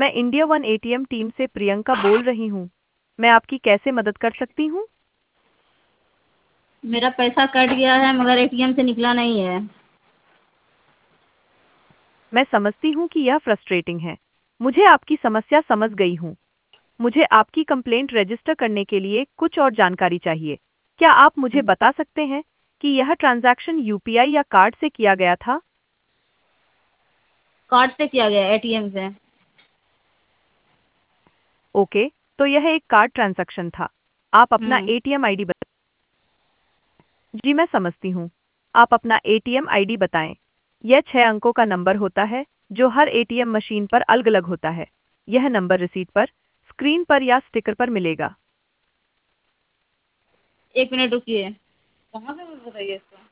मैं India one ATM team से प्रियंका बोल रही हूँ। मैं आपकी कैसे मदद कर सकती हूँ? मेरा पैसा कट गया है मगर एटीएम से निकला नहीं है। मैं समझती हूँ कि यह फ्रस्ट्रेटिंग है। मुझे आपकी समस्या समझ गई हूँ। मुझे आपकी कंप्लेंट रजिस्टर करने के लिए कुछ और जानकारी चाहिए। क्या आप मुझे बता सकते हैं कि यह ट्रांजैक्शन यूपीआई या कार्ड से किया गया था? कार्ड से किया गया एटीएम से। ओके, तो यह एक कार्ड ट्रांजैक्शन था। आप अपना हम्म। एटीएम आईडी बता। जी मैं समझती हूँ। आप अपना एटीएम आईडी बताएं। यह 6 अंकों का नंबर होता है जो हर एटीएम मशीन पर अलग-अलग होता है। यह नंबर रिसीट पर, स्क्रीन पर या स्टिकर पर मिलेगा। 1 मिनट रुकिए। कहाँ से बताइए इसको।